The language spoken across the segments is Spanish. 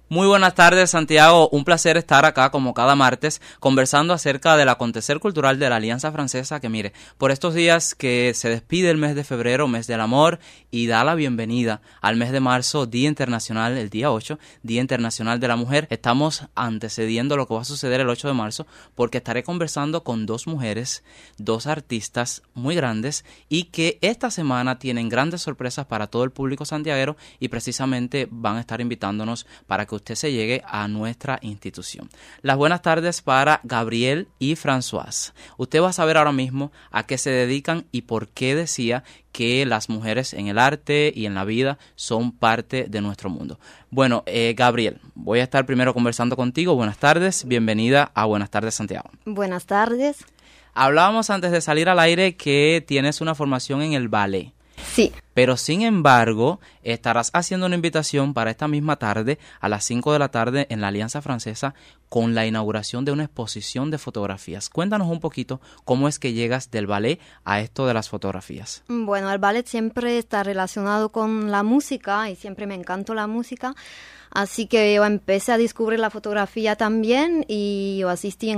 Muy buenas tardes, Santiago. Un placer estar acá como cada martes conversando acerca del acontecer cultural de la Alianza Francesa, que mire, por estos días que se despide el mes de febrero, mes del amor, y da la bienvenida al mes de marzo, Día Internacional, el día 8, Día Internacional de la Mujer. Estamos antecediendo lo que va a suceder el 8 de marzo porque estaré conversando con dos mujeres, dos artistas muy grandes y que esta semana tienen grandes sorpresas para todo el público santiaguero y precisamente van a estar invitándonos para que usted se llegue a nuestra institución. Las buenas tardes para Gabriel y Françoise. Usted va a saber ahora mismo a qué se dedican y por qué decía que las mujeres en el arte y en la vida son parte de nuestro mundo. Bueno, Gabriel, voy a estar primero conversando contigo. Buenas tardes, bienvenida a Buenas tardes, Santiago. Buenas tardes. Hablábamos antes de salir al aire que tienes una formación en el ballet. Sí. Pero sin embargo, estarás haciendo una invitación para esta misma tarde, a las 5 de la tarde, en la Alianza Francesa, con la inauguración de una exposición de fotografías. Cuéntanos un poquito cómo es que llegas del ballet a esto de las fotografías. Bueno, el ballet siempre está relacionado con la música y siempre me encantó la música. Así que yo empecé a descubrir la fotografía también y yo asistí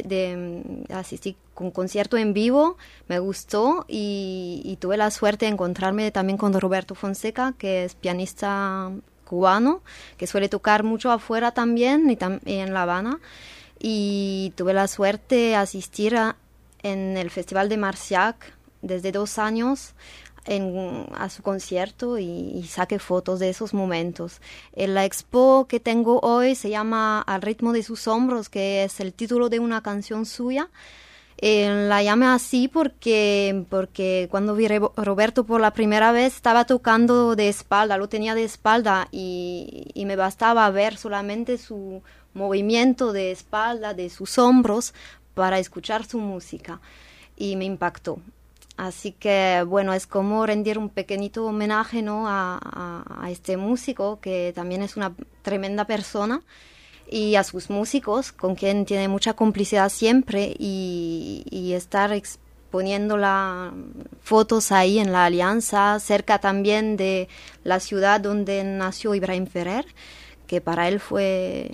con concierto en vivo, me gustó y tuve la suerte de encontrarme también con Roberto Fonseca, que es pianista cubano, que suele tocar mucho afuera también y en La Habana. Y tuve la suerte de asistir en el Festival de Marciac desde 2 años a su concierto y saqué fotos de esos momentos. La expo que tengo hoy se llama Al ritmo de sus hombros, que es el título de una canción suya. La llamé así porque cuando vi a Roberto por la primera vez estaba tocando de espalda, lo tenía de espalda y me bastaba ver solamente su movimiento de espalda, de sus hombros, para escuchar su música y me impactó. Así que, bueno, es como rendir un pequeñito homenaje, ¿no?, a este músico, que también es una tremenda persona, y a sus músicos, con quien tiene mucha complicidad siempre, y estar exponiendo las fotos ahí en la Alianza, cerca también de la ciudad donde nació Ibrahim Ferrer, que para él fue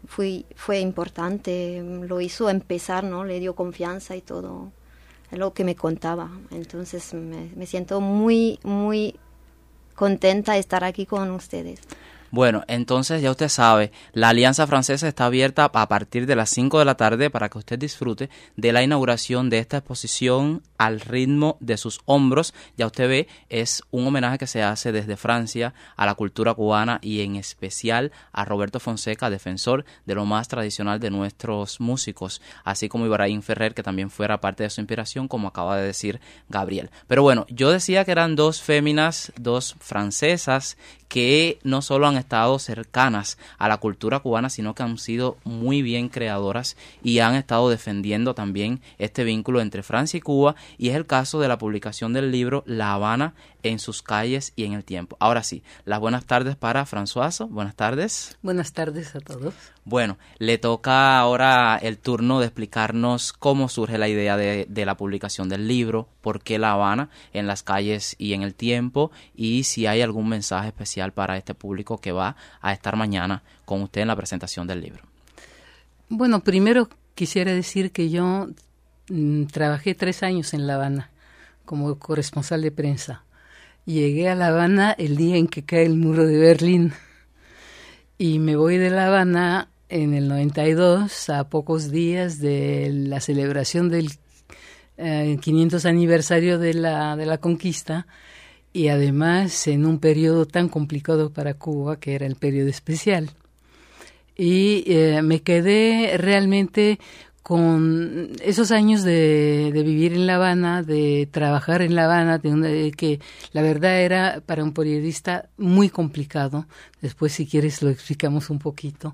importante, lo hizo empezar, ¿no?, le dio confianza y todo. Es lo que me contaba. Entonces me siento muy, muy contenta de estar aquí con ustedes. Bueno, entonces ya usted sabe, la Alianza Francesa está abierta a partir de las 5 de la tarde para que usted disfrute de la inauguración de esta exposición Al ritmo de sus hombros. Ya usted ve, es un homenaje que se hace desde Francia a la cultura cubana y en especial a Roberto Fonseca, defensor de lo más tradicional de nuestros músicos, así como Ibrahim Ferrer, que también fuera parte de su inspiración, como acaba de decir Gabriel. Pero bueno, yo decía que eran dos féminas, dos francesas, que no solo han estado cercanas a la cultura cubana, sino que han sido muy bien creadoras y han estado defendiendo también este vínculo entre Francia y Cuba, y es el caso de la publicación del libro La Habana en sus calles y en el tiempo. Ahora sí, las buenas tardes para Françoise. Buenas tardes. Buenas tardes a todos. Bueno, le toca ahora el turno de explicarnos cómo surge la idea de la publicación del libro, por qué La Habana en las calles y en el tiempo, y si hay algún mensaje especial para este público que va a estar mañana con usted en la presentación del libro. Bueno, primero quisiera decir que yo trabajé 3 años en La Habana como corresponsal de prensa. Llegué a La Habana el día en que cae el muro de Berlín y me voy de La Habana en el 92, a pocos días de la celebración del 500 aniversario de la conquista, y además en un periodo tan complicado para Cuba, que era el periodo especial. Y me quedé realmente con esos años de vivir en La Habana, de trabajar en La Habana, que la verdad era para un periodista muy complicado. Después, si quieres, lo explicamos un poquito.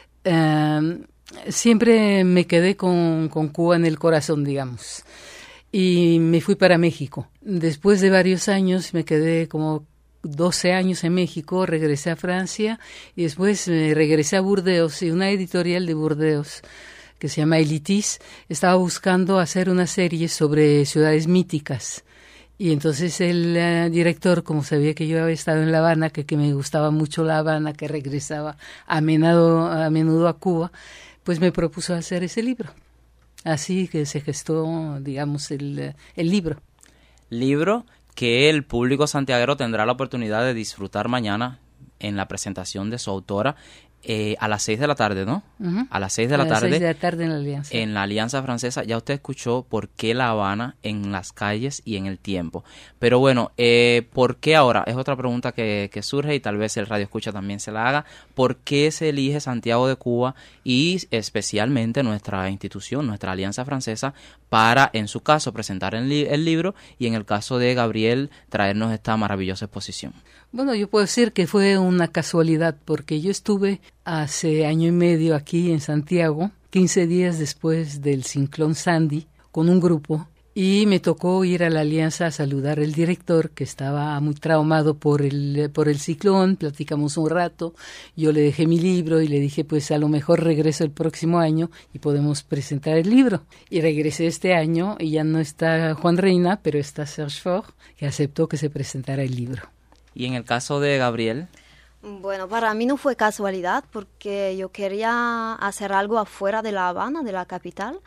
Siempre me quedé con Cuba en el corazón, digamos. Y me fui para México. Después de varios años, me quedé como 12 años en México, regresé a Francia y después regresé a Burdeos, y una editorial de Burdeos que se llama Elitis estaba buscando hacer una serie sobre ciudades míticas Y entonces el director, como sabía que yo había estado en La Habana, que me gustaba mucho La Habana, que regresaba a menudo a Cuba, pues me propuso hacer ese libro. Así que se gestó, digamos, el libro. Libro que el público santiaguero tendrá la oportunidad de disfrutar mañana en la presentación de su autora a las 6 de la tarde, ¿no? Uh-huh. A las 6 de la tarde. A las 6 de la tarde en la Alianza. En la Alianza Francesa. Ya usted escuchó por qué La Habana en las calles y en el tiempo. Pero bueno, ¿por qué ahora? Es otra pregunta que surge y tal vez el radio escucha también se la haga. ¿Por qué se elige Santiago de Cuba y especialmente nuestra institución, nuestra Alianza Francesa, para, en su caso, presentar el libro y en el caso de Gabriel, traernos esta maravillosa exposición? Bueno, yo puedo decir que fue una casualidad, porque yo estuve hace año y medio aquí en Santiago, 15 días después del ciclón Sandy, con un grupo, y me tocó ir a la Alianza a saludar al director, que estaba muy traumado por el ciclón. Platicamos un rato, yo le dejé mi libro y le dije, pues a lo mejor regreso el próximo año y podemos presentar el libro. Y regresé este año y ya no está Juan Reina, pero está Serge Faure, que aceptó que se presentara el libro. ¿Y en el caso de Gabriel? Bueno, para mí no fue casualidad porque yo quería hacer algo afuera de La Habana, de la capital,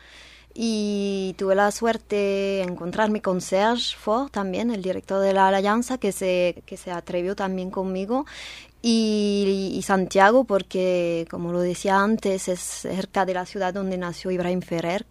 y tuve la suerte de encontrarme con Serge Faure también, el director de la Alianza, que se atrevió también conmigo, y Santiago porque, como lo decía antes, es cerca de la ciudad donde nació Ibrahim Ferrer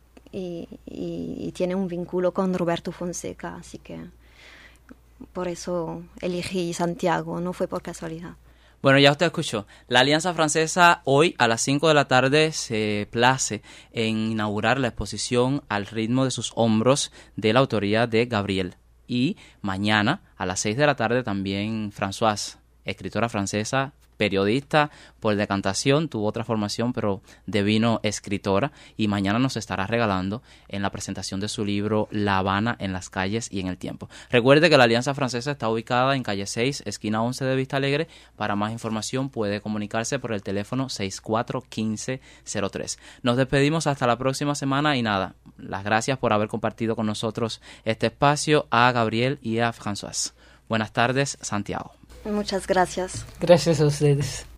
y tiene un vínculo con Roberto Fonseca, así que por eso elegí Santiago, no fue por casualidad. Bueno, ya usted escuchó. La Alianza Francesa hoy a las 5 de la tarde se place en inaugurar la exposición Al ritmo de sus hombros de la autoría de Gabriel. Y mañana a las 6 de la tarde también Françoise, escritora francesa, periodista por decantación, tuvo otra formación, pero devino escritora, y mañana nos estará regalando en la presentación de su libro La Habana en las calles y en el tiempo. Recuerde que la Alianza Francesa está ubicada en calle 6, esquina 11 de Vista Alegre. Para más información puede comunicarse por el teléfono 641503. Nos despedimos hasta la próxima semana y nada, las gracias por haber compartido con nosotros este espacio a Gabriel y a Françoise. Buenas tardes, Santiago. Muchas gracias. Gracias a ustedes.